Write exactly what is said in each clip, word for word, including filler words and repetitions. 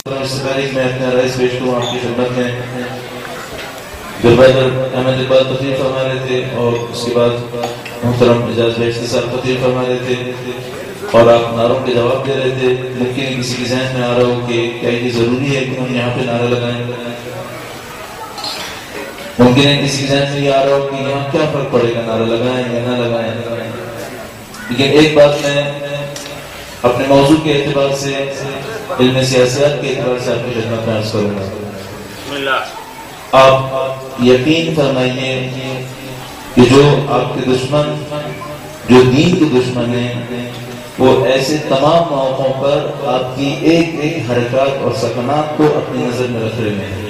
اس سے پہلے میں اپنا رئیس پیش کروں آپ کی خدمت میں. گربادر احمد اقبال تقریر فرما رہے تھے اور اس کے بعد محترم اعجاز بہشتی صاحب تقریر فرما رہے تھے اور آپ نعروں کے جواب دے رہے تھے. ممکن ہے کسی کے ذہن میں آ رہا ہو کہ کیا یہ ضروری ہے کہ ہم یہاں پہ نعرہ لگائیں. ممکن ہے کسی کے ذہن میں یہ آ رہا ہو کہ یہاں کیا فرق پڑے گا نعرہ لگائیں یا نہ لگائیں. لیکن ایک بات میں اپنے موضوع کے اعتبار سے علم سیاست کے اعتبار سے آپ کی خدمت میں عرض کروں گا. آپ یقین فرمائیے کہ جو آپ کے دشمن جو دین کے دشمن ہیں وہ ایسے تمام موقعوں پر آپ کی ایک ایک حرکات اور سکنات کو اپنی نظر میں رکھ رہے ہیں.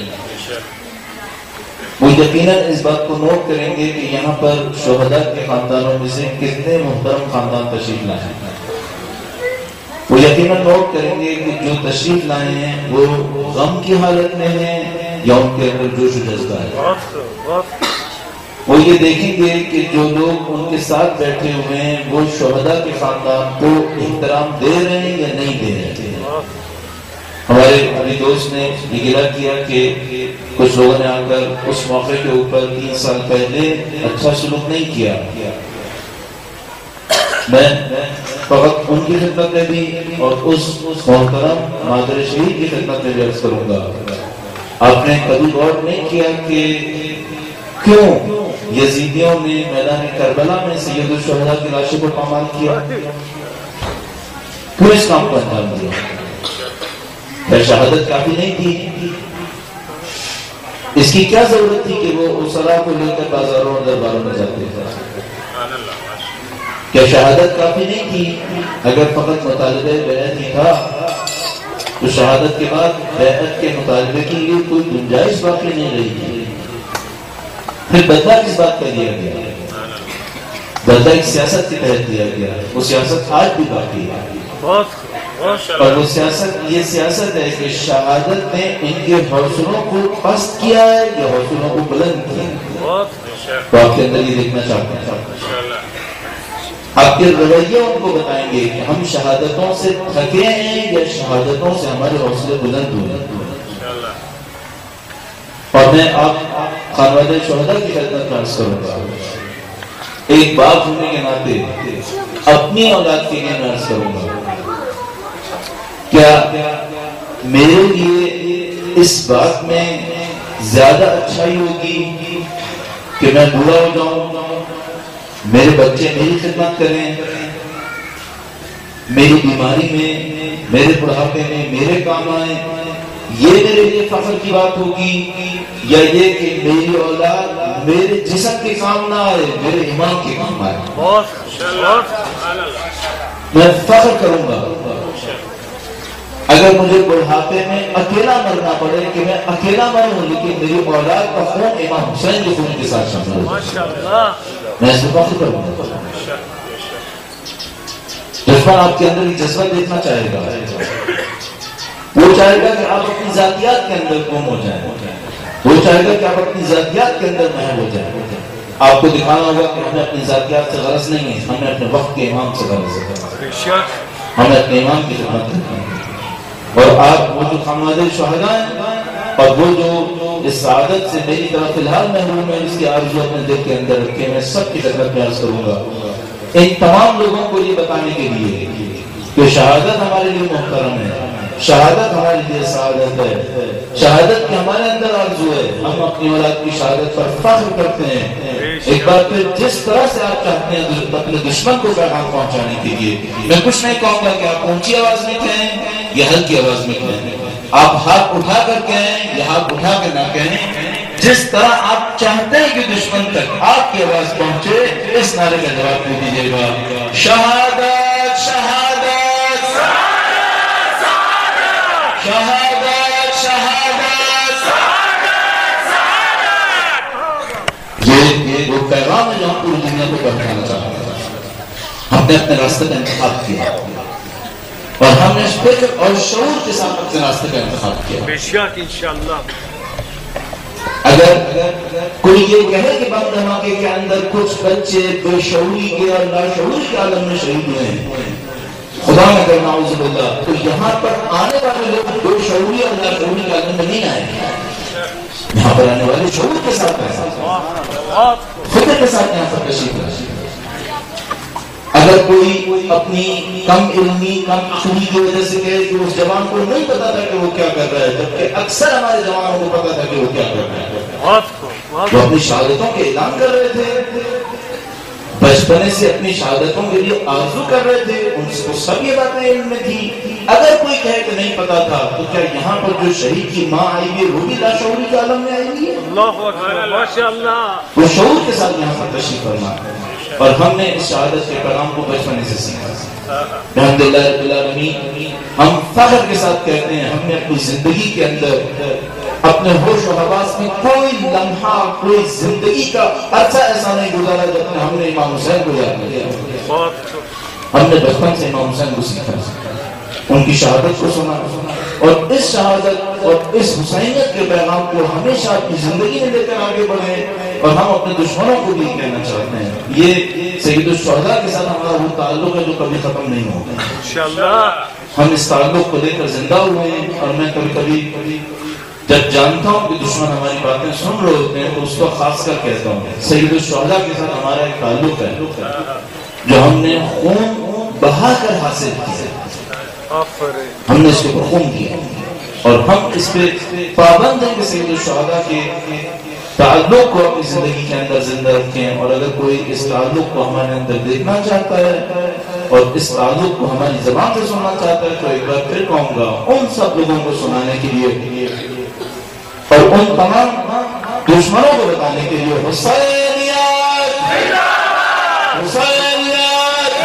وہ یقیناً اس بات کو نوٹ کریں گے کہ یہاں پر شہداء کے خاندانوں میں سے کتنے محترم خاندان تشریف لائے ہیں. وہ یقیناً نوٹ کریں گے کہ جو تشریف لائے ہیں وہ غم کی حالت میں ہیں یا ان کے اندر جوش و جذبہ ہے. وہ یہ دیکھیں گے کہ جو لوگ ان کے ساتھ بیٹھے ہوئے ہیں وہ شہداء کے خاندان کو احترام دے رہے ہیں یا نہیں دے رہے ہیں. ہمارے ابھی دوست نے یہ گلہ کیا کہ کچھ لوگوں نے آ کر اس موقع کے اوپر تین سال پہلے اچھا سلوک نہیں کیا. میں فقط ان کی خدمت میں بھی اور اس محترم مادر شہید کی خدمت میں بھی عرض کروں گا. آپ نے کبھی غور نہیں کیا کہ کیوں یزیدیوں نے میدان کربلا میں سید الشہداء کی لاشوں کو پامال کیا؟ کیوں اس کام کو انجام دیا؟ کیا شہادت کافی نہیں تھی؟ اس کی کیا ضرورت تھی کہ وہ اسرا کو لے کر بازاروں اور درباروں میں جاتے تھے؟ کیا شہادت کافی نہیں تھی؟ اگر فقط مطالبہ بیعت ہی تھا تو شہادت کے بعد بیعت کے مطالبے کے لیے کوئی گنجائش باقی نہیں رہی تھی. پھر بدلہ کس بات کا دیا گیا؟ بدلہ ایک سیاست کے تحت دیا گیا. وہ سیاست آج بھی باقی ہے اور وہ سیاست یہ سیاست ہے کہ شہادت نے ان کے حوصلوں کو پست کیا ہے یا حوصلوں کو بلند کیا. تو آپ کے اندر یہ دیکھنا چاہتے ہیں. آپ کے رویے ان کو بتائیں گے کہ ہم شہادتوں سے تھکے ہیں یا شہادتوں سے ہمارے حوصلے بلند ہوئے. اور میں آپ خانوادہ شہداء کی خدمت میں عرض کروں گا. ایک باپ ہونے کے ناطے اپنی اولاد کے لیے میں عرض کروں گا کیا میرے لیے اس بات میں زیادہ اچھائی ہوگی کہ میں بوڑھا ہو جاؤں، میرے بچے میری خدمت کریں، میری بیماری میں میرے بڑھاپے میں میرے کام آئیں، یہ میرے لیے فخر کی بات ہوگی، یا یہ کہ میری اولاد میرے جسم کے کام نہ آئے میرے ایمان کے کام آئے؟ میں فخر کروں گا اگر مجھے بڑھاپے میں اکیلا مرنا پڑے کہ میں اکیلا مروں لیکن میری اولاد کا خون امام حسین کے خون کے ساتھ شامل ہو. میں اس کو فخر کروں گا. دشمن آپ کے اندر یہ جذبہ دیکھنا چاہے گا. وہ چاہے گا کہ آپ اپنی ذاتیات کے اندر گم ہو جائیں. وہ چاہے گا کہ آپ اپنی ذاتیات کے اندر محو ہو جائیں. آپ کو دکھانا ہوگا کہ ہمیں اپنی ذاتیات سے غرض نہیں ہے، ہمیں اپنے وقت کے امام سے غرض ہے. ہمیں اپنے امام کی خدمت کرنی ہے. اور آپ وہ جو خانوادہ شہداء ہیں اور وہ جو اس سعادت سے میری طرف فی الحال محروم ہے، اس کی آرزو اپنے دل کے اندر رکھے میں سب کی خدمت میں عرض کروں گا. ان تمام لوگوں کو یہ بتانے کے لیے کہ شہادت ہمارے لیے محترم ہے، شہادت ہمارے لیے سعادت ہے، شہادت کی ہمارے اندر آرزو ہے. ہم اپنی اولاد کی شہادت پر فخر کرتے ہیں. ایک بار پھر جس طرح سے آپ چاہتے ہیں اپنے دشمن کو پیغام پہنچانے کے لیے، میں کچھ نہیں کہوں گا کہ آپ اونچی آواز میں کہیں یا ہلکی آواز میں کہیں، آپ ہاتھ اٹھا کر کہیں یا ہاتھ اٹھا کر نہ کہیں، جس طرح آپ چاہتے ہیں کہ دشمن تک آپ کی آواز پہنچے اس نعرے کا جواب دے دیجیے گا. شہادت شہادت شہادت شہادت. یہ وہ پیغام ہے جو ہم پوری دنیا کو پہنچانا چاہتے ہیں. ہم نے اپنے راستے کا انتخاب کیا اور ہم نے فکر اور شعور کے ساتھ اپنے راستے کا انتخاب کیا. بے شک انشاءاللہ. اگر کوئی یہ کہے کہ بم دھماکے کے اندر کچھ بچے بے شعوری کے اور لاشعوری کے عالم میں شہید ہوئے ہیں، خدا نہ کرے نعوذ باللہ، تو یہاں پر آنے والے لوگ دو شعوری اور لاشعوری کے عالم میں نہیں آئے گے. یہاں پر آنے والے شعور کے ساتھ فکر کے ساتھ یہاں پر تشریف لائیں. اگر کوئی اپنی کم علمی کم عقلی کی وجہ سے کہے کہ اس جوان کو نہیں پتا تھا کہ وہ کیا کر رہا ہے، جبکہ اکثر ہمارے جوانوں کو پتا تھا کہ وہ کیا کر رہا ہے. وہ اپنی شہادتوں کے اعلان کر رہے تھے، بچپنے سے اپنی شہادتوں کے لیے آرزو کر رہے تھے، ان کو سب یہ باتیں علم میں تھی. اگر کوئی کہے کہ نہیں پتا تھا تو کیا یہاں پر جو شہید کی ماں آئی ہے وہ بھی لاشعوری کے عالم میں آئی ہے؟ اللہ اکبر، ماشاءاللہ. وہ شعور کے ساتھ یہاں پر تشریف فرما ہے، اور ہم نے اس شہادت کے پیغام کو بچپنے سے سیکھا. الحمدللہ رب العالمین، ہم فخر کے ساتھ کہتے ہیں ہم نے اپنی زندگی کے اندر اپنے ہوش و حواس میں کوئی لمحہ کوئی زندگی کا عرصہ ایسا نہیں گزارا جب ہم نے امام حسین کو یاد کیا. ہم نے بچپن سے امام حسین کو سیکھا، ان کی شہادت کو سنا، اور اس شہادت اور اس حسینیت کے پیغام کو ہمیشہ اپنی زندگی میں لے کر آگے بڑھے. اور ہم اپنے دشمنوں کو بھی کہنا چاہتے ہیں یہ سید الشہداء کے ساتھ ہمارا وہ تعلق ہے جو کبھی ختم نہیں ہوگا انشاءاللہ. ہم اس تعلق کو لے کر زندہ ہوئے ہیں، اور میں کبھی کبھی جب جانتا ہوں کہ دشمن ہماری باتیں سن رہے ہوتے ہیں تو اس کو خاص کر کہتا ہوں سید الشہداء کے ساتھ ہمارا ایک تعلق ہے جو ہم نے خون بہا کر حاصل کیا، ہم نے اس کے اوپر خون کیا، اور ہم اس پہ پابند ہیں کہ سید الشہداء کے تعلق کو اپنی زندگی کے اندر زندہ رکھیں. اور اگر کوئی اس تعلق کو ہمارے اندر دیکھنا چاہتا ہے اور اس تعلق کو ہماری زبان سے سننا چاہتا ہے تو ایک بار پھر کہوں گا ان سب لوگوں کو سنانے کے لیے اور ان تمام دشمنوں کو بتانے کے لیے حسینیت حسینیت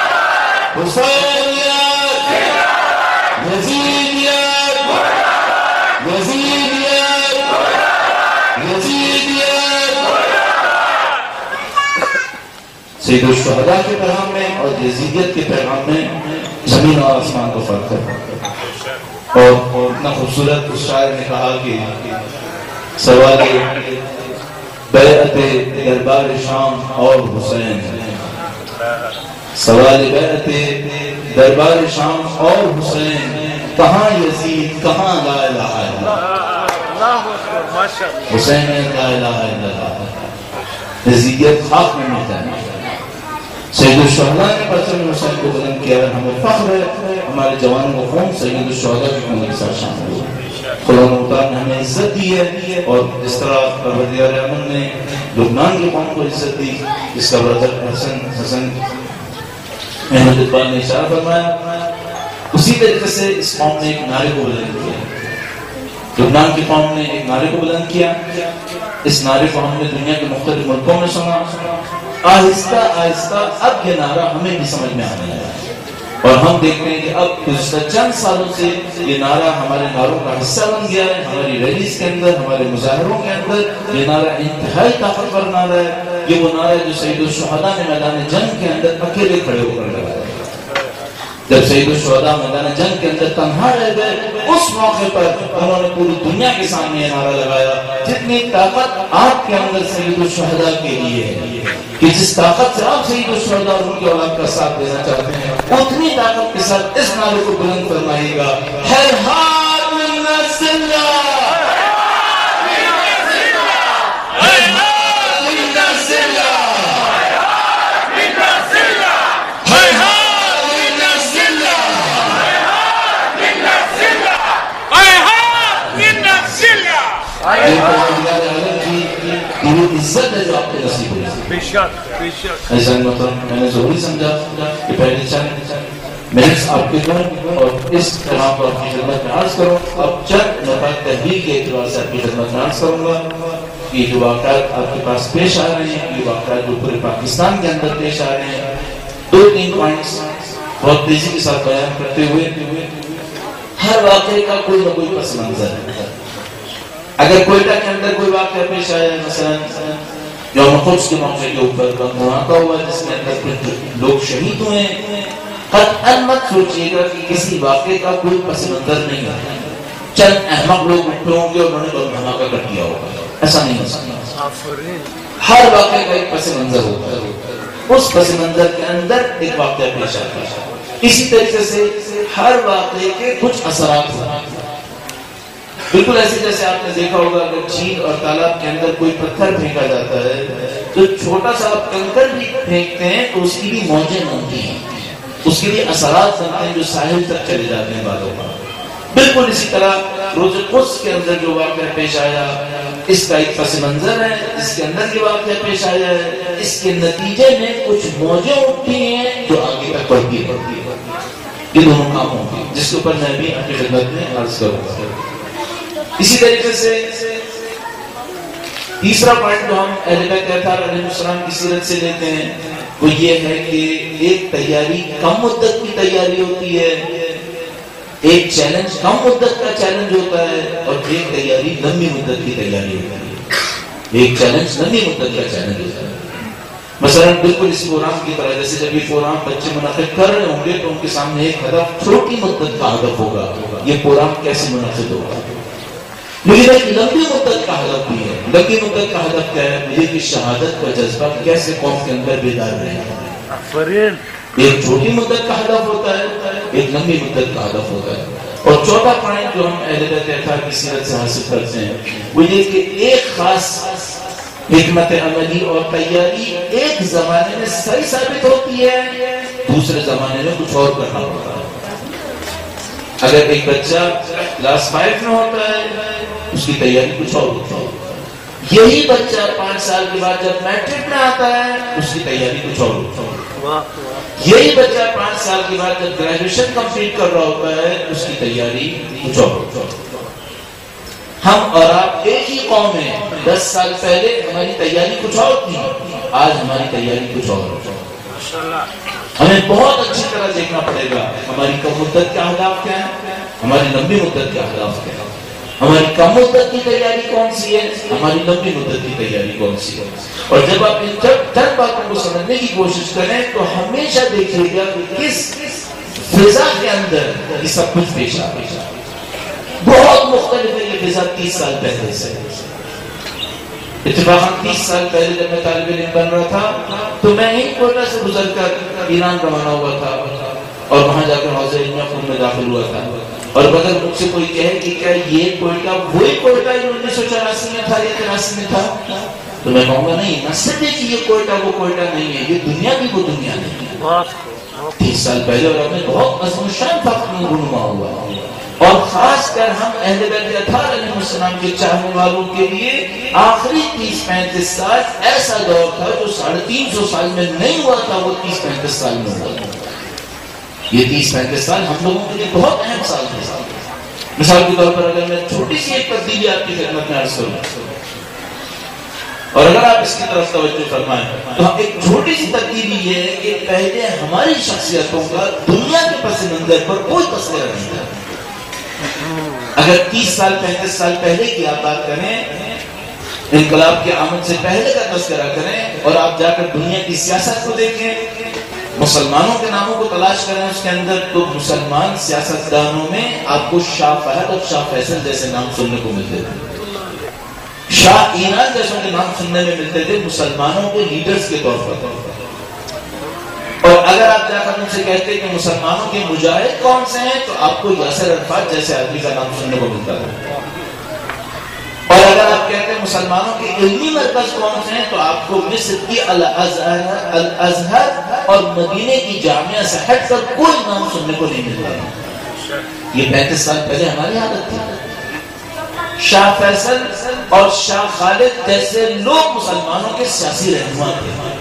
حسینیت یزیدیت یزیدیت یزیدیت. سید الشہداء کے پیغام میں اور یزیدیت کے پیغام میں زمین اور آسمان کو فرق ہے. اور اتنا خوبصورت اس شاعر نے کہا کہ سوال بیعت دربار شام اور حسین، سوال بیعت دربار شام اور حسین، کہاں یزید کہاں لا الہ الا اللہ. حسین لا الہ الا اللہ، یزیدیت خاک میں ملتا ہے. سید الشہداء نے پرچم حسین کو بلند کیا، ہمیں فخر ہے ہمارے جوانوں کو خون سید الشہداء کے خون کے ساتھ شامل ہوا. خدا مختار نے ہمیں عزت دی ہے، اور جس طرح پروردگار عالم نے لبنان کی قوم کو عزت دی، جس کا برادر حسن حسن احمد اقبال نے اشارہ فرمایا، اسی طریقے سے اس قوم نے ایک نعرے کو بلند کیا. لبنان کی قوم نے ایک نعرے کو بلند کیا. اس نعرے کو ہم نے دنیا کے مختلف ملکوں میں سنا. آہستہ آہستہ اب یہ نعرہ ہمیں بھی سمجھ میں آنے لگا، اور ہم دیکھتے ہیں کہ اب گزشتہ چند سالوں سے یہ نعرہ ہمارے نعروں کا حصہ بن گیا ہے. ہماری ریلیز کے اندر، ہمارے مظاہروں کے اندر یہ نعرہ انتہائی طاقتور نعرہ ہے. یہ وہ نعرہ ہے جو سید الشہداء نے میدان جنگ کے اندر اکیلے کھڑے ہو کر لگایا. جب سید الشہداء میدان جنگ کے اندر تنہا رہ گئے، اس موقع پر انہوں نے پوری دنیا کے سامنے یہ نعرہ لگایا، جتنی طاقت آپ کے اندر سید الشہداء کے لیے ہے، کہ جس طاقت سے آپ سید الشہداء اور ان کی اولاد کا ساتھ دینا چاہتے ہیں، اتنی طاقت کے ساتھ اس نعرے کو بلند فرمائیے گا. ہیہات من السلہ، عزت ہے جو آپ کے نصیب ہوئی. ایسا مطلب میں نے ضروری سمجھا کہ پہلے چند منٹس آپ کے دوں اور اس طرح پر آپ کی خدمت میں عرض کروں. اب چند نقاط تحلیل کے اعتبار سے آپ کی خدمت میں عرض کروں گا. یہ جو واقعات آپ کے پاس پیش آ رہے ہیں، یہ واقعات جو پورے پاکستان کے اندر پیش آ رہے ہیں، دو تین پوائنٹس بہت تیزی کے ساتھ بیان کرتے ہوئے، ہر واقعے کا کوئی نہ کوئی پس منظر ہے. اگر کوئٹہ کے اندر کوئی واقعہ پیش آیا، مثلا یوم قدس کے موقع کے اوپر بم دھماکہ ہوا جس کے اندر کچھ لوگ شہید ہوئے، قطعاً مت سوچیے گا کہ کسی واقعے کا کوئی پس منظر نہیں ہے، چند احمق لوگ اٹھے ہوں گے اور انہوں نے بم دھماکہ کر دیا ہوگا. ایسا نہیں ہو سکتا. ہر واقعے کا ایک پس منظر ہوتا ہے. اس پس منظر کے اندر ایک واقعہ پیش آتا ہے. اسی طریقے سے ہر واقعے کے کچھ اثرات ہوتے ہیں. بالکل ایسے جیسے آپ نے دیکھا ہوگا اگر جھیل اور تالاب کے اندر کوئی پتھر پھینکا جاتا ہے تو چھوٹا سا آپ کنکر بھی پھینکتے ہیں تو اس کی بھی موجیں بنتی ہیں, اس کے لیے اثرات بنتے ہیں جو ساحل تک چلے جاتے ہیں بعدوں کا. بالکل اسی طرح روز قدس کے اندر جو واقعہ پیش آیا اس کا ایک پس منظر ہے, اس کے اندر جو واقعہ پیش آیا ہے اس کے نتیجے میں کچھ موجیں اٹھتی ہیں جو آگے تک بڑھتی ہے. یہ دونوں کام ہوں گے جس کے اوپر میں بھی اپنی خدمت میں عرض کروں گا. اسی طریقے سے تیسرا پوائنٹ جو ہم اہل بیت اطہار علیہ السلام کی سیرت سے لیتے ہیں وہ یہ ہے کہ ایک تیاری کم مدت کی تیاری ہوتی ہے, ایک چیلنج کم مدت کا چیلنج ہوتا ہے اور ایک تیاری لمبی مدت کی تیاری ہوتی ہے. ایک چیلنج لمبی مدت کا چیلنج ہوتا ہے. مثلا بالکل اس پروگرام کی طرح جیسے جب یہ پروگرام بچے منعقد کر رہے ہوں گے تو ان کے سامنے ایک ہدف چھوٹی مدت کا ہدف ہوگا, یہ پروگرام کیسے منعقد ہوگا. مجھے ایک لمبی مدت کا ہدف بھی ہے. لمبی مدت کا ہدف کیا ہے؟ مجھے کہ شہادت کا جذبہ کیسے قوم کے اندر بیدار رہے. ایک چھوٹی مدت کا ہدف ہوتا ہے, ایک لمبی مدت کا ہدف ہوتا ہے. اور چوتھا پوائنٹ جو ہم اہل بیت اطہار کی سیرت سے حاصل کرتے ہیں وہ یہ کہ ایک خاص حکمت عملی اور تیاری ایک زمانے میں صحیح ثابت ہوتی ہے, دوسرے زمانے میں کچھ اور کرنا ہوتا ہے. اگر ایک بچہ کلاس فائیو میں ہوتا ہے اس کی تیاری کچھ اور ہوتی ہے. یہی بچہ پانچ سال کے بعد جب میٹرک میں آتا ہے اس کی تیاری کچھ اور ہوتی ہے. یہی بچہ پانچ سال کے بعد جب گریجویشن کمپلیٹ کر رہا ہوتا ہے اس کی تیاری کچھ اور ہوتی ہے. ہم اور آپ ایک ہی قوم ہیں, دس سال پہلے ہماری تیاری کچھ اور تھی, آج ہماری تیاری کچھ اور ہوتی ہے. ہمیں بہت اچھی طرح دیکھنا پڑے گا ہماری کم مدت کے اہداف کیا ہیں, ہماری لمبی مدت کے اہداف کیا ہیں. ہماری کم مدت کی تیاری کون سی ہے, ہماری لمبی مدت کی تیاری کون سی ہے. اور جب آپ ان چند باتوں کو سمجھنے کی کوشش کریں تو ہمیشہ دیکھیے گا کہ کس فضا کے اندر یہ سب کچھ پیش آ رہا ہے. بہت مختلف ہے یہ فضا تیس سال پہلے سے. اتفاقاً تیس سال پہلے جب میں طالب علم بن رہا تھا تو میں ہی کوئٹہ سے گزر کر ایران روانہ ہوا تھا اور وہاں جا کر حوزہ علمیہ خود میں داخل ہوا تھا. اور اگر مجھ سے کوئی کہے کہ کیا یہ کوئٹہ وہی کوئٹہ جو انیس سو چوراسی میں تھا یا تراسی میں تھا تو میں کہوں گا نہیں, نہ صرف کہ یہ کوئٹہ وہ کوئٹہ نہیں ہے, یہ دنیا بھی وہ دنیا نہیں ہے. تیس سال پہلے اور اب میں بہت عظیم الشان فرق رونما ہوا. اور خاص کر ہم اہل بیت اطہار علیہ السلام کے چاہنے والوں کے لیے آخری تیس پینتیس سال ایسا دور تھا جو ساڑھے تین سو سال میں نہیں ہوا تھا, وہ تیس پینتیس سال میں ہوا تھا. یہ تیس پینتیس سال ہم لوگوں کے لیے بہت اہم سال تھے. مثال کے طور پر اگر میں چھوٹی سی ایک تبدیلی آپ کی خدمت میں عرض کروں اور اگر آپ اس کی طرف توجہ فرمائیں تو ایک چھوٹی سی تبدیلی یہ ہے کہ پہلے ہماری شخصیتوں کا دنیا کے پس منظر پر کوئی تذکرہ نہیں تھا. اگر تیس سال پینتیس سال پہلے کی آپ بات کریں, انقلاب کے آمد سے پہلے کا تذکرہ کریں اور آپ جا کر دنیا کی سیاست کو دیکھیں, مسلمانوں کے ناموں کو تلاش کریں اس کے اندر, تو مسلمان سیاستدانوں میں آپ کو شاہ فہد اور شاہ فیصل جیسے نام سننے کو ملتے تھے. شاہ ایران جیسوں کے نام سننے میں ملتے تھے مسلمانوں کے لیڈرز کے طور پر. اور اگر آپ جا کر ان سے کہتے کہ مسلمانوں کے مجاہد کون سے ہیں تو آپ کو یاسر عرفات جیسے آدمی کا نام سننے کو ملتا تھا. اور اگر آپ کہتے ہیں مسلمانوں کے علمی مرکز کون سے ہیں تو آپ کو مصر کی الازہر الازہر اور مدینے کی جامعہ سے ہٹ کر کوئی نام سننے کو نہیں ملتا. یہ پینتیس سال پہلے ہماری عادت تھی. شاہ فیصل اور شاہ خالد جیسے لوگ مسلمانوں کے سیاسی رہنما تھے.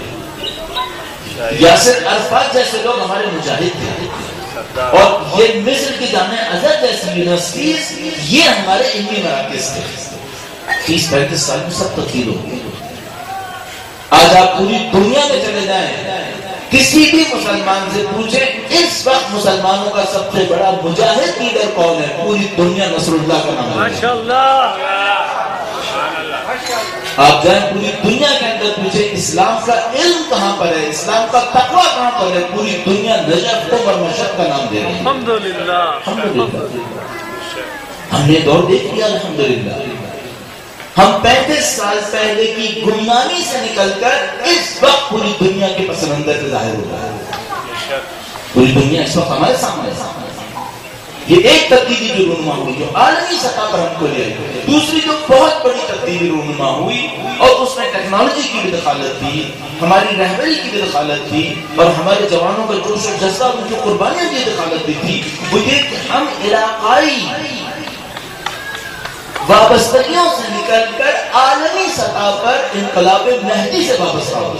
یاسر عرفات جیسے لوگ ہمارے مجاہد تھے. اور یہ مصر کی جامعہ ازہر جیسی یونیورسٹیز یہ ہمارے علمی مراکز تھے. تیس پینتیس سال میں سب تبدیل ہو گئی. آج آپ پوری دنیا میں چلے جائیں, کسی بھی مسلمان سے پوچھیں اس وقت مسلمانوں کا سب سے بڑا مجاہد لیڈر کون ہے, پوری دنیا نصر اللہ کا نام ہے. ماشاءاللہ. آپ جائیں پوری دنیا کے اندر پوچھیں اسلام کا علم کہاں پر ہے, اسلام کا تقویٰ کہاں پر ہے, پوری دنیا نجف اور مشہد کا نام دے رہی ہے. الحمدللہ. الحمدللہ. ہم نے دور دیکھ لیا الحمدللہ. ہم پینتیس سال پہلے کی گمنامی سے نکل کر اس وقت پوری دنیا کے پس منظر سے ظاہر ہو رہا ہے. پوری دنیا اس وقت ہمارے سامنے ہے. یہ ایک تبدیلی جو رونما ہوئی جو عالمی سطح پر ہم کو لے آئی. دوسری جو بہت بڑی تبدیلی رونما ہوئی اور اس میں ٹیکنالوجی کی بھی دخالت تھی, ہماری رہبری کی بھی دخالت تھی, اور ہمارے جوانوں کا جوش و جذبہ ان کی قربانیاں کی دخالت بھی تھی. وہ یہ کہ ہم علاقائی وابستگیوں سے نکل کر عالمی سطح پر انقلاب مہدی سے وابستہ ہو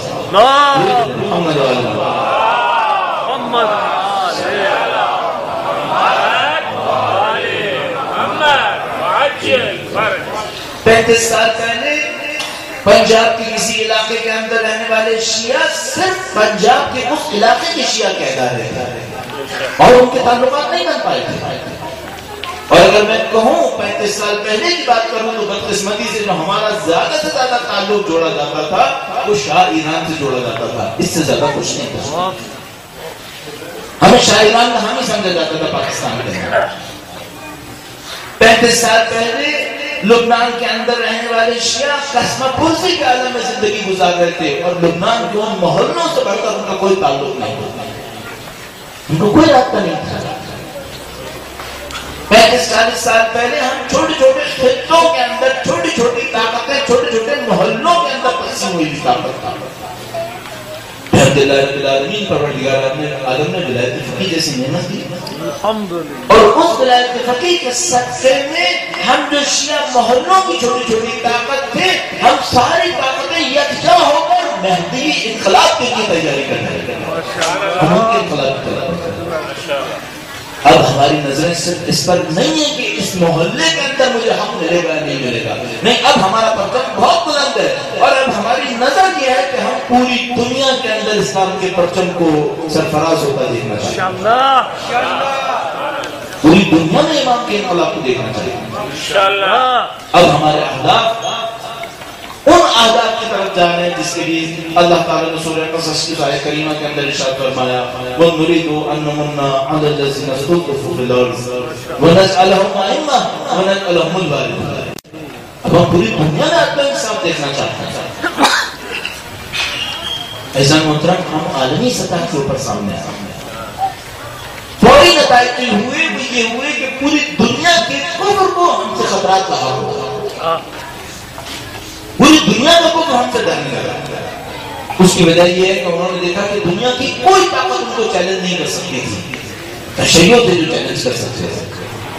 پینتیس سال پہلے پنجاب کے کسی علاقے کے اندر رہنے والے شیعہ صرف پنجاب کے اس علاقے کے شیعہ کہتا رہے اور ان کے تعلقات نہیں بن پائے تھے. اور اگر میں کہوں پینتیس سال پہلے کی بات کروں تو بدقسمتی سے جو ہمارا زیادہ سے زیادہ تعلق جوڑا جاتا تھا وہ شاہ ایران سے جوڑا جاتا تھا, اس سے زیادہ کچھ نہیں تھا. ہمیں شاہ ایران کا حامی سمجھا جاتا تھا پاکستان کے اندر. پینتیس سال پہلے لبنان کے اندر رہنے والے شیعہ قسمہ پرسی کے عالم میں زندگی گزار رہے تھے, اور لبنان کے ان محلوں سے بڑھ کر ان کا کوئی تعلق نہیں ہوتا, ان کو کوئی رابطہ نہیں تھا. پینتیس چالیس سال پہلے ہم چھوٹے چھوٹے خطوں کے اندر چھوٹی چھوٹی طاقتیں چھوٹے چھوٹے محلوں کے اندر تقسیم ہوئی تھی طاقت تھا. الحمدللہ رب العالمین پروردگار عالم نے ولایت فقیہ جیسی نعمت دی, اور اس ولایت فقیہ کے صدقے میں ہم جو شیعہ محلوں کی چھوٹی چھوٹی طاقت تھے, ہم ساری طاقتیں یکجا ہو کر مہدی انقلاب کے لیے تیاری کر رہے ہیں. ہم ان کے انقلاب کی طرف اب ہماری نظریں صرف اس پر نہیں ہے کہ اس محلے کے اندر مجھے حق ملے گا یا نہیں ملے گا, نہیں, اب ہمارا پرچم بہت بلند ہے, اور اب ہماری نظر یہ ہے کہ ہم پوری دنیا کے اندر اسلام کے پرچم کو سرفراز ہوتا دیکھنا چاہیے. پوری دنیا میں امام کے انقلاب کو دیکھنا چاہیے. اب ہمارے اہداف ان اہداف کی طرف جا رہے ہیں جس کے لیے اللہ تعالیٰ نے سورہ قصص کی آیت کریمہ کے اندر ارشاد فرمایا وَنُرِيدُ أَن نُمُنَّ عَلَى الَّذِينَ اسْتُضْعِفُوا فِي الْأَرْضِ وَنَجْعَلَهُمْ أَئِمَّةً وَنَجْعَلَهُمُ الْوَارِثِينَ. اب ہم پوری دنیا میں عدل انصاف دیکھنا چاہتے ہیں. ایسا محترم ہم عالمی سطح کے اوپر سامنے آئے, فوری نتائج ہوئے وہ یہ ہوئے کہ پوری دنیا کے کفر کو ہم سے خطرات لاحق ہوا, پوری دنیا کا کفر ہم سے ڈرنے لگا. اس کی وجہ یہ ہے کہ انہوں نے دیکھا کہ دنیا کی کوئی طاقت ان کو چیلنج نہیں کر سکتی تھی, تشیع تھے جو چیلنج کر سکتے تھے.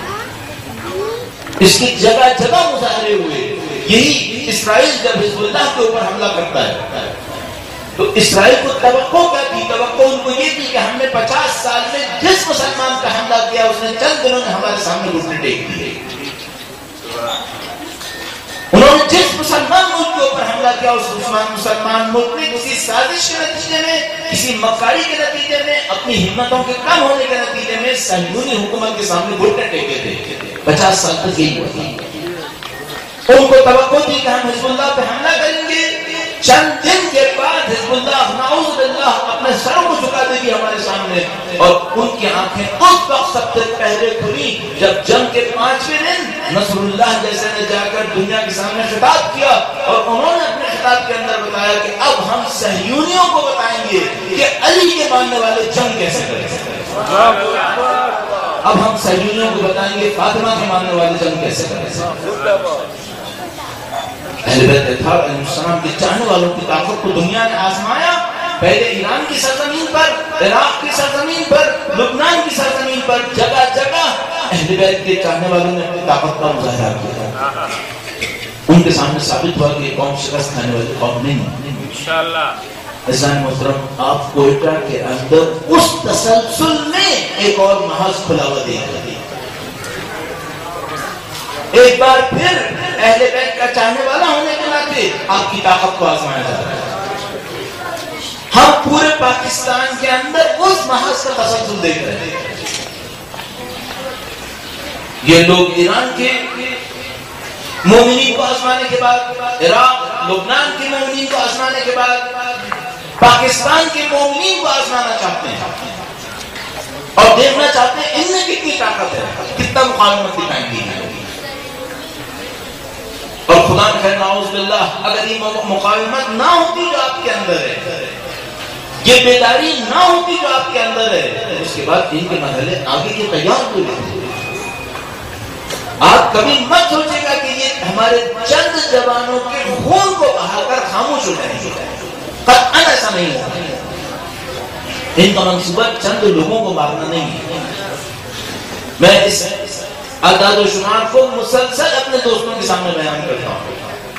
اس کی جگہ جگہ مظاہرے ہوئے. یہی اسرائیل جب حزب اللہ کے اوپر حملہ کرتا ہے تو اسرائیل کو توقع کیا تھی؟ توقع ان کو یہ تھی کہ ہم نے پچاس سال میں جس مسلمان کا حملہ کیا اس نے چند دنوں میں ہمارے سامنے گھٹنے ٹیک دیے. انہوں نے جس مسلمان ملک کے اوپر حملہ کیا اس مسلمان ملک نے کسی سازش کے نتیجے میں, کسی مکاری کے نتیجے میں, اپنی ہمتوں کے کم ہونے کے نتیجے میں صہیونی حکومت کے سامنے گھٹنے ٹیکے تھے. پچاس سال تک یہی ہوا تھا. ان کو توقع تھی کہ ہم حزب اللہ پہ حملہ کریں گے, چند دن کے بعد حزب اللہ نعوذ باللہ اپنے سروں کو جھکا دے گی ہمارے سامنے, اور ان کی آنکھیں اس وقت سب سے پہلے کھلی جب جنگ کے پانچویں دن نصر اللہ جیسے نے جا کر دنیا کے سامنے خطاب کیا, اور انہوں نے اپنے خطاب کے اندر بتایا کہ اب ہم صہیونیوں کو بتائیں گے کہ علی کے ماننے والے جنگ کیسے کریں. اب ہم صہیونیوں کو بتائیں گے فاطمہ کے ماننے والے جنگ کیسے کریں. اہل بیت اطہار علیہ السلام کے چاہنے والوں کی طاقت کو دنیا نے آزمایا. پہلے ایران کی سرزمین پر, عراق کی سرزمین پر, لبنان کی سرزمین پر, جگہ جگہ اہل بیت کے چاہنے والوں نے اپنی طاقت کا مظاہرہ کیا. ان کے سامنے ثابت ہوا کہ قوم شکست کھانے والی قوم نہیں ہے. انشاءاللہ عزیزان محترم, آپ کوئٹہ کے اندر اس تسلسل میں ایک اور محاذ کھلا ہوا دیکھ رہے ہیں. ایک بار پھر اہل بیت کا چاہنے والا ہونے کے ناطے آپ کی طاقت کو آزمایا جا رہا ہے. ہم پورے پاکستان کے اندر اس محاذ کا تسلسل دیکھ رہے ہیں. یہ لوگ ایران کے مومنین کو آزمانے کے بعد, عراق لبنان کے مومنین کو آزمانے کے بعد پاکستان کے مومنین کو آزمانا چاہتے ہیں اور دیکھنا چاہتے ہیں ان میں کتنی طاقت ہے, کتنا مقاومت دکھائیں گی. اور خدا نے خیر نعوذ باللہ اگر یہ مقاومت نہ ہوتی جو آپ کے اندر ہے, یہ بیداری نہ ہوتی جو آپ کے اندر ہے، اس کے بعد ان کے مرحلے آگے کے تیار کو لیتے. آپ کبھی مت سوچے گا کہ یہ ہمارے چند جوانوں کے خون کو بہا کر خاموش ہو جائیں گے. قطعاً ایسا نہیں ہوگا. ان کا منصوبہ چند لوگوں کو مارنا نہیں ہے. میں اس اعداد و شمار کو مسلسل اپنے دوستوں کے سامنے بیان کرتا ہوں.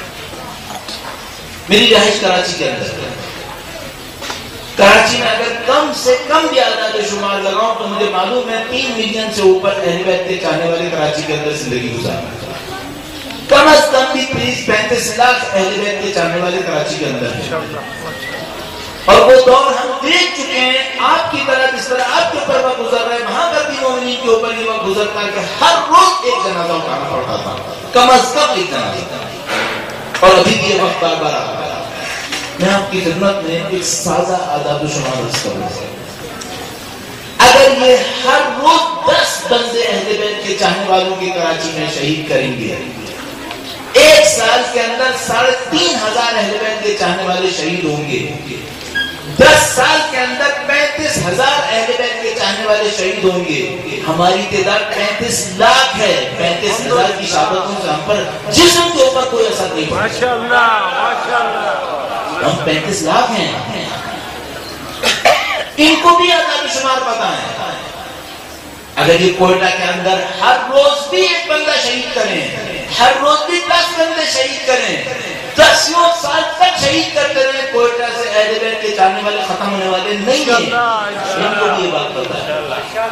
میری رہائش کراچی کے اندر ہے. کراچی میں اگر کم سے کم بھی اعداد و شمار لگاؤں تو مجھے معلوم ہے تین ملین سے اوپر اہل بیت کے چاہنے والے کراچی کے اندر زندگی گزارنا. کم از کم بھی تیس پینتیس لاکھ اہل بیت کے چاہنے والے کراچی کے اندر ہیں. اور وہ دور ہم دیکھ چکے ہیں. آپ کی طرح جس طرح آپ کے اوپر وقت گزر رہا ہے وہاں پر بھی مومنین کے اوپر یہ وقت گزرتا ہے کہ ہر روز ایک جنازہ اٹھانا پڑتا تھا، کم از کم ایک جنازہ. اور ابھی بھی یہ وقت بار بار آ رہا ہے. میں آپ کی خدمت میں ایک سادہ آداب و شمار عرض کروں. اگر یہ ہر روز دس بندے اہل بیت کے چاہنے والوں کی کراچی میں شہید کریں گے، ایک سال کے اندر ساڑھے تین ہزار اہل بیت کے چاہنے والے شہید ہوں گے. دس سال کے اندر پینتیس ہزار اہل بیت کے چاہنے والے شہید ہوں گے. ہماری تعداد پینتیس لاکھ ہے. پینتیس ہزار کی شہادتوں سے ہم پر جسم کے اوپر کوئی اثر نہیں پڑتا. ماشاءاللہ ماشاءاللہ. ہم پینتیس لاکھ ہیں. ان کو بھی اعداد و شمار پتا ہے. اگر یہ کوئٹہ کے اندر ہر روز بھی ایک بندہ شہید کریں، ہر روز بھی دس بندے شہید کریں، دسیوں سال تک شہید کرتے رہے، کوئٹہ سے اہل بیت کے چاہنے والے ختم ہونے والے نہیں ہیں. ان کو بھی یہ بات پتا ہے.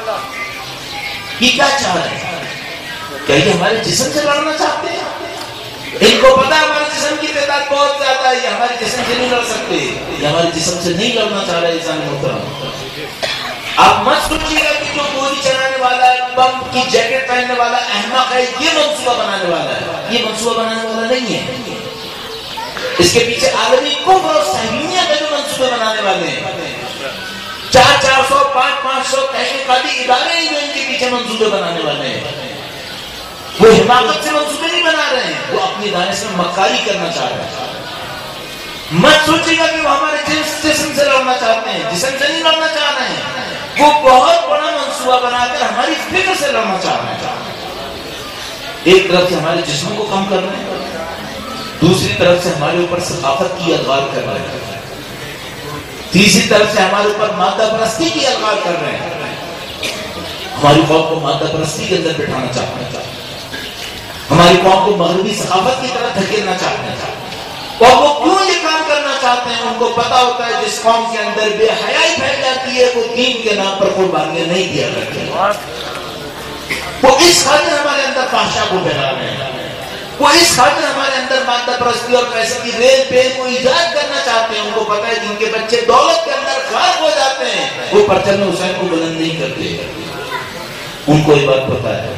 یہ کیا چاہ رہے ہیں؟ کیا یہ ہمارے جسم سے لڑنا چاہتے ہیں؟ ان کو پتا ہے ہمارے جسم کی تعداد بہت زیادہ ہے. یہ ہمارے جسم سے نہیں لڑ سکتے. یہ ہمارے جسم سے نہیں لڑنا چاہ رہے. انسان محترم، آپ مت سوچیے گا کہ جو گولی چلانے والا ہے، بم کی جیکٹ پہننے والا احمق ہے، یہ منصوبہ بنانے والا ہے. یہ منصوبہ بنانے والا نہیں ہے. اس کے پیچھے عالمی کفر اور صہیونیت ہے جو منصوبے بنانے والے ہیں. چار چار سو پانچ پانچ سو تحقیقاتی ادارے ہیں جو ان کے پیچھے منصوبے بنانے والے ہیں. وہ حماقت سے منصوبے نہیں بنا رہے ہیں، وہ اپنی دانش میں مکاری کرنا چاہ رہے ہیں. مت سوچیے گا کہ وہ ہمارے جسم سے لڑنا چاہتے ہیں. جسم سے نہیں لڑنا چاہ رہے ہیں. وہ بہت بڑا منصوبہ بنا کر ہماری فکر سے لڑنا چاہ رہے ہیں. ایک طرف سے ہمارے جسم کو کم کر رہے ہیں، دوسری طرف سے ہمارے اوپر ثقافت کی الغار کر رہے ہیں، تیسری طرف سے ہمارے اوپر مادہ پرستی کی الغار کر رہے ہیں. ہماری قوم کو مادہ پرستی کے اندر بٹھانا چاہتے ہیں، ہماری قوم کو مغربی ثقافت کی طرف دھکیلنا چاہتے ہیں. اور وہ کیوں یہ کام کرنا چاہتے ہیں؟ ان کو پتا ہوتا ہے جس قوم کے اندر بے حیائی پھیل جاتی ہے وہ دین کے نام پر قربانیاں نہیں دیا کرتے. وہ اس خاطر ہمارے اندر فحشا کو پھیلا رہے ہیں. وہ اس خاطر ہمارے اندر مادہ پرستی اور پیسے کی ریل پہ کو ایجاد کرنا چاہتے ہیں. ان کو پتا ہے جن کے بچے دولت کے اندر غرق ہو جاتے ہیں وہ پرچم حسین کو بلند نہیں کرتے. ان کو یہ بات پتا ہے.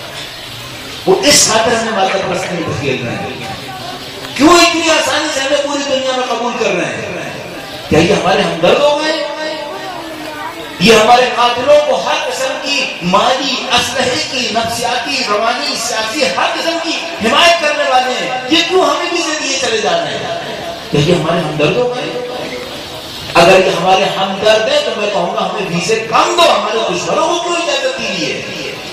وہ اس خاطر ہمیں مادہ پرستی میں دھکیل رہے ہیں. کیوں اتنی آسانی سے ہمیں پوری دنیا میں قبول کر رہے ہیں؟ کیا یہ ہمارے ہمدرد ہو گئے؟ یہ ہمارے قاتلوں کو ہر قسم کی مالی، اسلحے کی، نفسیاتی، روانی، سیاسی ہر قسم کی حمایت کرنے والے ہیں. یہ کیوں ہمیں بھی سے دیے چلے جا رہے ہیں؟ کیا یہ ہمارے ہمدرد ہو گئے؟ اگر یہ ہمارے ہمدرد ہیں تو میں کہوں گا ہمیں ویزے کم دو. ہمارے دشمنوں کو کیوں اجازت دی ہے؟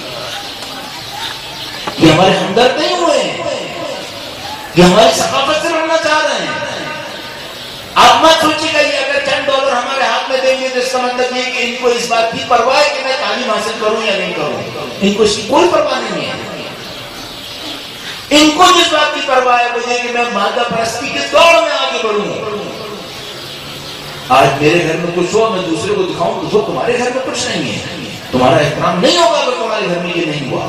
یہ ہمارے ہمدرد نہیں ہوئے ہیں. یہ ہماری ثقافت سے لڑنا چاہ رہے ہیں. آپ مت سوچیے گا یہ اگر چند ڈالر ہمارے ہاتھ میں دیں گے تو اس کا مطلب یہ کہ ان کو اس بات کی پرواہ ہے کہ میں تعلیم حاصل کروں یا نہیں کروں. ان کو اس کی کوئی پرواہ نہیں ہے. ان کو جس بات کی پرواہ ہے وہ یہ کہ میں مادہ پرستی کے دوڑ میں آگے بڑھوں. آج میرے گھر میں کچھ ہو، میں دوسرے کو دکھاؤں تو وہ تمہارے گھر میں کچھ نہیں ہے. تمہارا احترام نہیں ہوگا اگر تمہارے گھر میں یہ نہیں ہوا.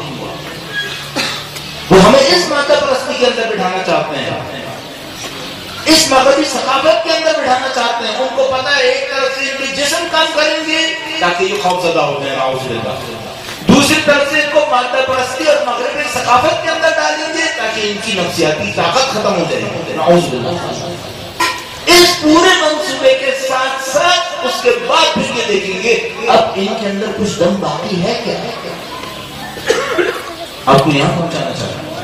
وہ ہمیں اس مادہ پرستی کے اندر بٹھانا چاہتے ہیں، اس مغربی ثقافت کے اندر بٹھانا چاہتے ہیں. ان کو پتا ہے ایک طرف سے ان کے جسم کام کریں گے تاکہ یہ خوف زدہ ہو جائیں، نعوذ باللہ. دوسری طرف سے ان کو مادہ پرستی اور مغربی ثقافت کے اندر ڈالیں گے تاکہ ان کی نفسیاتی طاقت ختم ہو جائے، نعوذ باللہ. اس پورے منصوبے کے ساتھ ساتھ اس کے بعد پھر یہ دیکھیں گے اب ان کے اندر کچھ دم باقی ہے کیا. آپ کو یہاں پہنچانا چاہتا ہوں.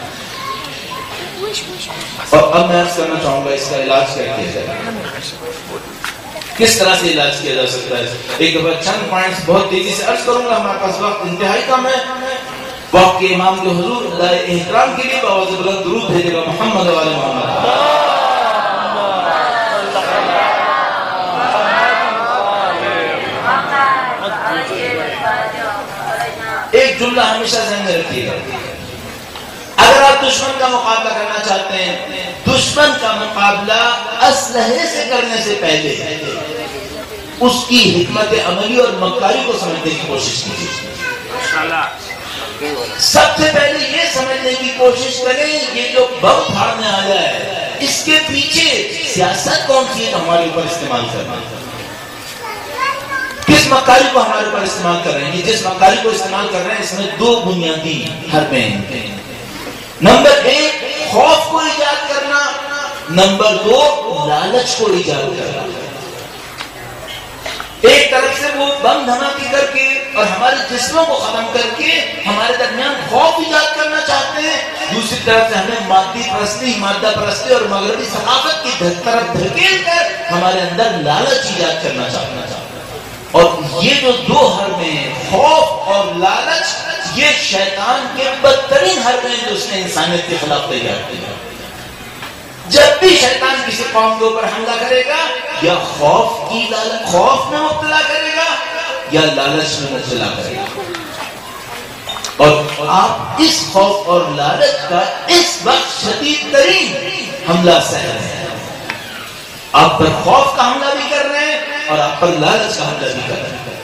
اور اب میں عرض کرنا چاہوں گا اس کا علاج کیا کیا جائے. کس طرح سے علاج کیا جا سکتا ہے؟ ایک دفعہ چند پوائنٹس بہت تیزی سے عرض کروں گا، ہمارے پاس وقت انتہائی کم ہے۔ وقت کے امام کے حضور ادائے احترام کے لیے بآواز بلند درود بھیجے گا محمد و آل محمد۔ ایک جملہ ہمیشہ ذہن میں رکھیے گا، اگر آپ دشمن کا مقابلہ کرنا چاہتے ہیں، دشمن کا مقابلہ اسلحے سے کرنے سے پہلے اس کی حکمت عملی اور مکاری کو سمجھنے کی کوشش کیجیے۔ سب سے پہلے یہ سمجھنے کی کوشش کریں یہ جو بم پھاڑنے آ جائے اس کے پیچھے سیاست کون سی ہے ہمارے اوپر استعمال کرنا ہے، کس مکاری کو ہمارے اوپر استعمال کر رہے ہیں۔ یہ جس مکاری کو استعمال کر رہے ہیں اس میں دو بنیادی حربیں ہیں۔ نمبر ایک خوف کو ایجاد کرنا، نمبر دو لالچ کو ایجاد کرنا۔ ایک طرف سے وہ بم دھماکے کر کے اور ہمارے جسموں کو ختم کر کے ہمارے درمیان خوف ایجاد کرنا چاہتے ہیں، دوسری طرف سے ہمیں مادی پرستی، مادہ پرستی اور مغربی ثقافت کی طرف دھکیل کر ہمارے اندر لالچ ایجاد کرنا چاہتے ہیں۔ اور یہ جو دو حربیں ہیں خوف اور لالچ، یہ شیطان کے بدترین حربیں ہیں جو اس نے انسانیت کے خلاف تیار کی ہے۔ جب بھی شیطان کسی قوم کے اوپر حملہ کرے گا یا خوف کی لالچ خوف میں مبتلا کرے گا یا لالچ میں مبتلا کرے گا، اور آپ اس خوف اور لالچ کا اس وقت شدید ترین حملہ سہ رہے ہیں۔ آپ پر خوف کا حملہ بھی کر رہے ہیں اور آپ پر لالچ کا حملہ بھی کر رہے ہیں۔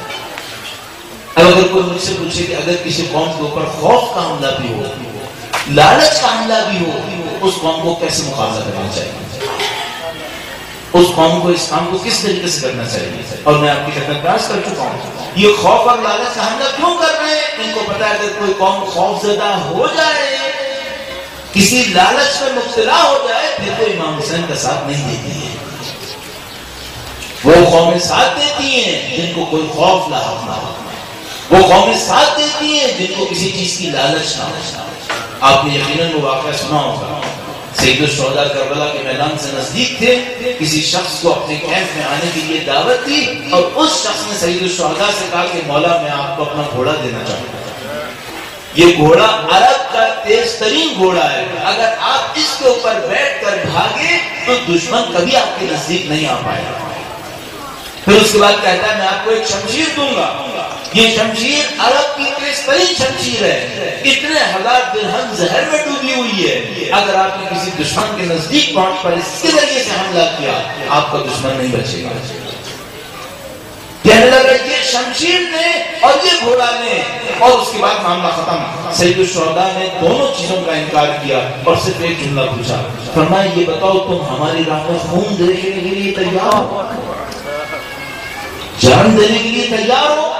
اب اگر کوئی مجھ سے پوچھے کہ اگر کسی قوم کے اوپر خوف کا حملہ بھی ہو، لالچ کا حملہ بھی ہو، اس قوم کو کیسے مقابلہ کرنا چاہیے، اس قوم کو اس کام کو کس طریقے سے کرنا چاہیے؟ اور میں آپ کی خدمت میں عرض کر چکا ہوں یہ خوف اور لالچ کا حملہ کیوں کر رہے ہیں۔ ان کو پتا ہے اگر کوئی قوم خوف زدہ ہو جائے، کسی لالچ میں مبتلا ہو جائے، پھر تو امام حسین کا ساتھ نہیں دیتی ہے۔ وہ قومیں ساتھ دیتی ہیں جن کو کوئی خوف لاحق نہ ہو، وہ قومیں ساتھ دیتی ہیں جن کو کسی چیز کی لالچ نہ ہو۔ آپ نے یقیناً وہ واقعہ سنا ہوگا، سید الشہداء کربلا کے میدان سے نزدیک تھے، کسی شخص کو اپنے کیمپ میں آنے کے لیے دعوت دی اور اس شخص نے سید الشہداء سے کہا کہ مولا میں آپ کو اپنا گھوڑا دینا چاہتا ہوں، یہ گھوڑا عرب کا تیز ترین گھوڑا ہے، اگر آپ اس کے اوپر بیٹھ کر بھاگے تو دشمن کبھی آپ کے نزدیک نہیں آ پائے گا۔ پھر اس کے بعد کہتا ہے میں آپ کو ایک شمشیر دوں گا، یہ شمشیر عرب کی تیز ترین شمشیر ہے، اتنے ہزار درہم زہر میں ڈوبی ہوئی ہے، اگر آپ نے کسی دشمن کے نزدیک پہنچ پر اس کے ذریعے سے حملہ کیا آپ کا دشمن نہیں بچے گا۔ کہنے لگا یہ شمشیر نے اور یہ گھوڑا نے، اور اس کے بعد معاملہ ختم۔ سید الشہداء نے دونوں چیزوں کا انکار کیا اور صرف ایک جملہ پوچھا، فرمایا یہ بتاؤ تم ہماری راہ میں خون دینے کے لیے تیار ہو، جان دینے کے لیے تیار ہو؟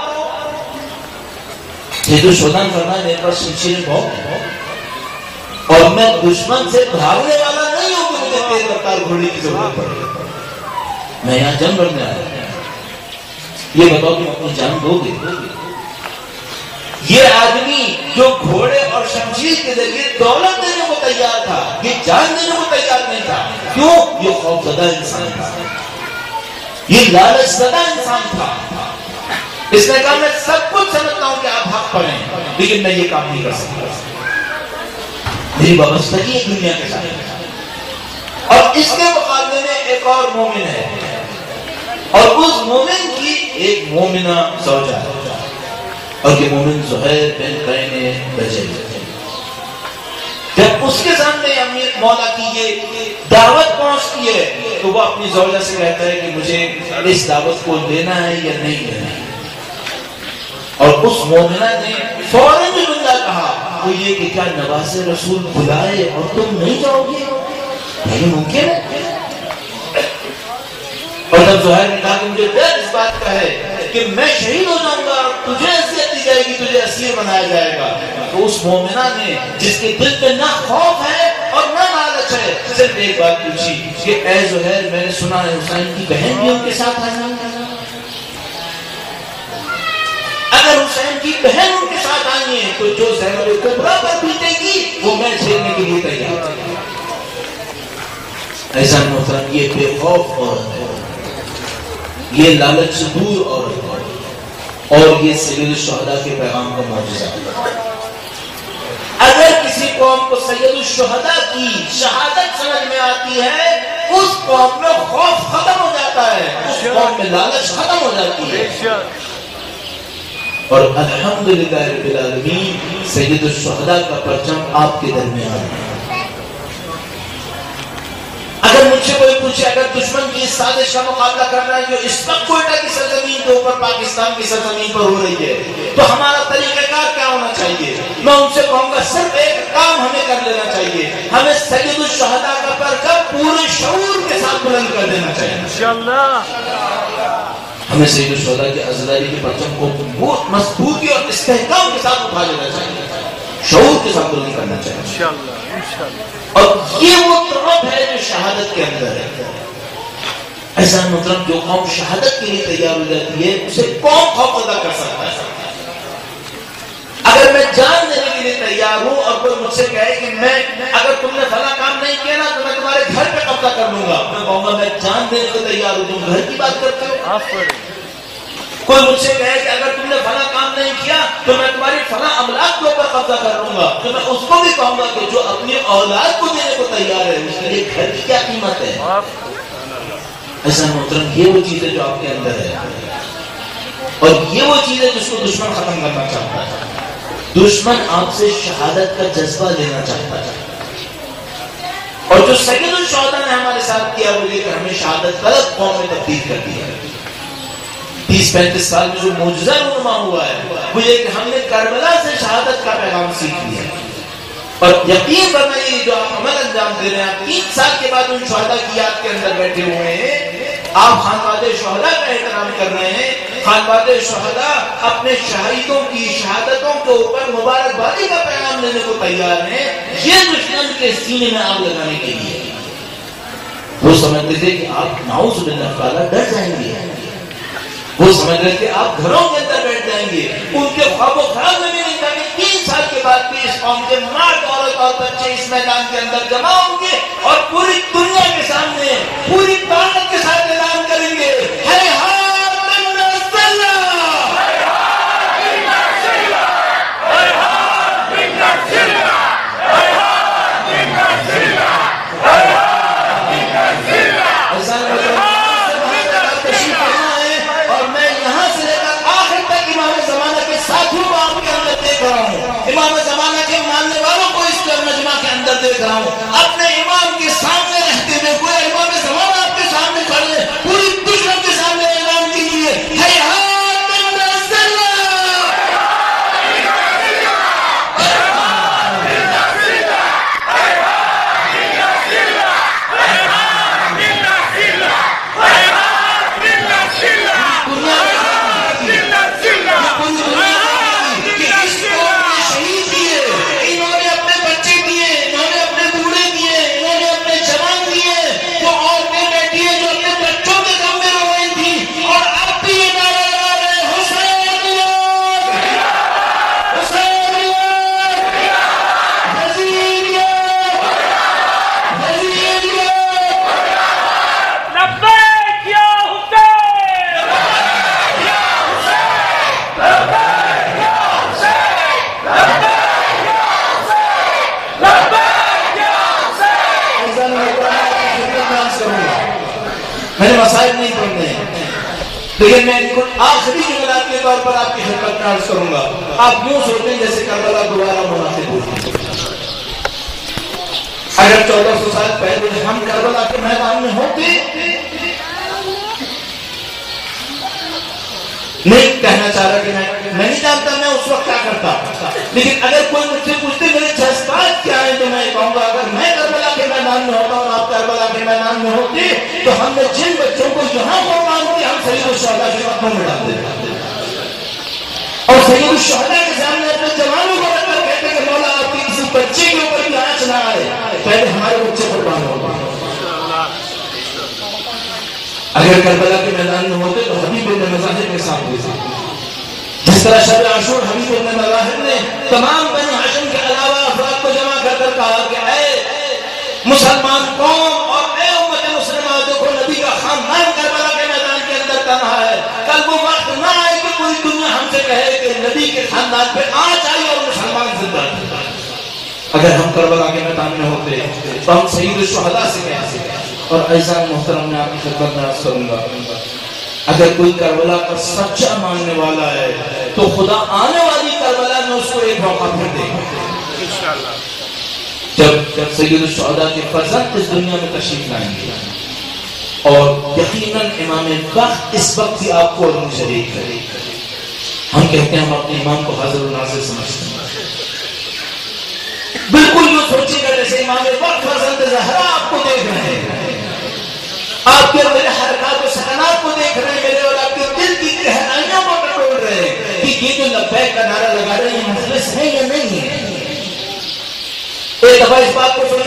سید الشہداء نے فرمایا میرے پاس شمشیریں بہت ہیں اور میں دشمن سے بھاگنے والا نہیں ہوں کہ مجھے تیز رفتار گھوڑے کی ضرورت پڑے، میں یہاں جنگ لڑنے آیا ہوں، یہ بتاؤ تم اپنی جان دو گے؟ یہ آدمی جو گھوڑے اور شمشیر کے ذریعے دولت دینے کو تیار تھا، یہ جان دینے کو تیار نہیں تھا۔ کیوں؟ یہ خوف زدہ انسان تھا، یہ لالچ زدہ انسان تھا۔ اس نے کہا میں سب کچھ سمجھتا ہوں کہ آپ حق پر ہیں لیکن میں یہ کام نہیں کر سکتا، میری وابستگی ہے دنیا کے ساتھ۔ اور اس کے مقابلے میں ایک اور مومن ہے اور اس مومن کی ایک مومنہ زوجہ ہے، اور یہ مومن زہیر بن قین بجلی۔ جب اس کے سامنے امیر مولا کی یہ دعوت پہنچتی ہے تو وہ اپنی زوجہ سے کہتا ہے کہ مجھے اس دعوت کو لینا ہے یا نہیں لینا ہے، اور اس مومنہ نے فوراً جو جملہ کہا وہ یہ کہ کیا نواز رسول بلائے اور تم نہیں جاؤ گے؟ یہ ممکن ہے؟ اور جب زہیر نے کہا کہ مجھے ڈر اس بات کا ہے کہ میں شہید ہو جاؤں گا، تجھے اذیت دی جائے گی، تجھے اسیر بنایا جائے گا، تو اس مومنہ نے جس کے دل میں نہ خوف ہے اور نہ لالچ ہے صرف ایک بات پوچھی کہ اے زہیر میں نے سنا ہے حسین کی بہن بھی ان کے ساتھ آئی، اگر حسین کی بہن ان کے ساتھ آئی ہے تو جو زینب کبریٰ پر بیتے گی وہ میں جھیلنے کے لیے تیار ہے۔ ایسا محترم یہ بے خوف عورت ہے، یہ لالچ سے دور اور اور یہ سید الشہداء کے پیغام کا معجزہ ہے۔ اگر کسی قوم کو سید الشہداء کی شہادت سمجھ میں آتی ہے، اس قوم میں خوف ختم ہو جاتا ہے، اس قوم میں لالچ ختم ہو جاتی ہے۔ اور الحمدللہ رب العالمین سید الشہداء کا پرچم آپ کے درمیان ہے۔ اگر مجھ سے کوئی پوچھے اگر دشمن کی اس سازش کا مقابلہ کرنا ہے جو اس وقت کوئٹہ کی سرزمین کے اوپر پاکستان کی سرزمین پر ہو رہی ہے، تو ہمارا طریقہ کار کیا ہونا چاہیے؟ میں ان سے کہوں گا صرف ایک کام ہمیں کر لینا چاہیے، ہمیں سید الشہداء کا پرچم پورے شعور کے ساتھ بلند کر دینا چاہیے انشاءاللہ۔ ہمیں سید الشہداء کے عزیزائی کے پرچم کو بہت مضبوطی اور استحکام کے ساتھ اٹھا لینا چاہیے، شعور کے ساتھ بلند کرنا چاہیے انشاءاللہ انشاءاللہ۔ اور یہ وہ طرف ہے جو شہادت کے اندر ہے۔ ایسا مطلب جو قوم شہادت کے لیے تیار ہو جاتی ہے اسے کون خوف ادا کر سکتا ہے؟ اگر میں جان دینے کے لیے تیار ہوں اور کوئی مجھ سے کہے کہ میں اگر تم نے فلاں کام نہیں کیا نا تو میں تمہارے گھر پہ قبضہ کر لوں گا، میں کہوں گا میں جان دینے کو تیار ہوں، تم گھر کی بات کرتے ہو؟ کوئی مجھ سے کہے کہ اگر تم نے فلاں کام نہیں کیا تو میں تمہاری فلاں املاک کے اوپر قبضہ کر لوں گا، تو میں اس کو بھی کہوں گا کہ جو اپنی اولاد کو دینے کو تیار ہے اس کے لیے گھر کی کیا قیمت ہے؟ ایسا محترم یہ وہ چیز ہے جو آپ کے اندر ہے، اور یہ وہ چیز ہے جس کو دشمن ختم کرنا چاہتا ہے۔ دشمن آپ سے شہادت کا جذبہ لینا چاہتا ہے، اور جو سید الشہداء نے ہمارے ساتھ کیا وہ یہ کہ ہمیں شہادت طلب قوم میں تبدیل کر دیا ہے۔ تیس پینتیس سال میں جو معجزہ رونما ہوا ہے وہ یہ کہ ہم نے کربلا سے شہادت کا پیغام سیکھ لیا، اور یقین فرمائیے جو آپ عمل انجام دے رہے ہیں، آپ تین سال کے بعد ان شہداء کی یاد کے اندر بیٹھے ہوئے ہیں، آپ خانواد شہداء کا احترام کر رہے ہیں، خانواد شہداء اپنے شہیدوں کی شہادتوں کے اوپر مبارکبادی کا پیغام لینے کو تیار ہیں، یہ دشمن کے سینے میں آگ لگانے کے لیے۔ وہ سمجھتے تھے کہ آپ نعوذ باللہ تعالیٰ ڈر جائیں گے، وہ سمجھ رہے کہ آپ گھروں کے اندر بیٹھ جائیں گے، ان کے خواب و خیال میں بھی نہیں تھا کہ تین سال کے بعد بھی اس قوم کے مرد عورت اور بچے اس میدان کے اندر جمع ہوں گے اور پوری دنیا کے سامنے پوری طاقت کے ساتھ اعلان کریں گے امام زمانہ کے ماننے والوں کو اس مجمع کے اندر دیکھ رہا ہوں، اپنے امام کے سامنے رہتے ہوئے کوئی امام زمانہ آپ کے سامنے کھڑے پوری دشمن کے سامنے اعلان کیجیے میں نے مسائل نہیں پڑھنے ہیں، لیکن میں آخری جملات کے طور پر آپ کی خدمت میں عرض کروں گا۔ آپ یوں سوچیں جیسے کربلا دوبارہ منعقد ہوئی، اگر چودہ سو سال پہلے ہم کربلا کے میدان میں ہوتے، نہیں کہنا چاہ رہا کہ میں میں نہیں جانتا میں اس وقت کیا کرتا، لیکن اگر کوئی مجھ سے پوچھتے میرے جذبات کیا ہیں تو میں کہوں گا اگر میں کربلا کے میدان میں ہوتا اور آپ کربلا کے میدان میں ہوتے تو ہم نے جن بچوں کو یہاں قربان کیا ہم سید الشہداء کے قدموں میں ڈال دیتے اور سید الشہداء کے سامنے اپنے جوانوں کو رکھ کر کہتے کہ مولا آپ کی کسی بچے کے اوپر بھی آنچ نہ آئے، پہلے ہمارے بچے قربان ہوگا۔ اگر کربلا کے میدان میں ہوتے تو حبیب بن مظاہر کے ساتھ ہوتے، جس طرح شب عاشور حبیب بن مظاہر نے تمام بنی ہاشم کے علاوہ افراد کو جمع کر کر کہا کہ اے مسلمان قوم اور اے امت مسلمہ، دیکھو نبی کا خاندان کربلا کے میدان کے اندر تنہا کہ نبی کے خاندان پہ آج آئی اور مسلمان زندہ تھے. اگر ہم کربلا کے میدان میں ہوتے تو ہم سید الشہداء سے کہتے. اور اعزاز محترم میں آپ کی خدمت میں عرض کروں گا اگر کوئی کربلا کا سچا ماننے والا ہے تو خدا آنے والی کربلا میں اس کو ایک موقع پھر دے گا انشاءاللہ. جب جب سید الشہداء کے فرزند اس دنیا میں تشریف لائیں گے اور یقیناً امام وقت اس وقت بھی آپ کو اور مجھے دیکھ رہے. ہم کہتے ہیں ہم اپنے امام کو حاضر و ناظر سمجھتے ہیں. بالکل یوں سوچیے گا جیسے امام وقت فرزند زہرا آپ کو دیکھ رہے ہیں, آپ کے میرے حرکات و سکنات کو دیکھ رہے ہیں, میرے اور آپ کے دل کی گہرائیوں کو ٹٹول رہے ہیں کہ یہ جو لبیک کا نعرہ لگا رہے ہیں مخلص ہیں یا نہیں ہے. ایک دفعہ اس بات کو